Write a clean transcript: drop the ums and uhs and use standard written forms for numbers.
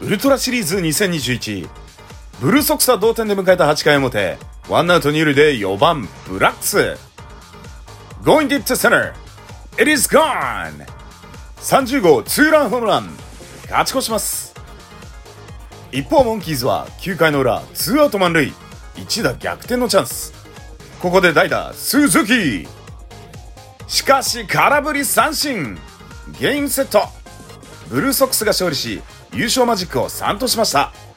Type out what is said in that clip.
ウルトラシリーズ2021ブルーソックスは同点で迎えた8回表、ワンアウト2塁で4番ブラックス Going deep to center It is gone 30号ツーランホームラン、勝ち越します。一方モンキーズは9回の裏ツーアウト満塁、一打逆転のチャンス。ここで代打鈴木、しかし空振り三振。ゲームセット。ブルーソックスが勝利し優勝マジックを3としました。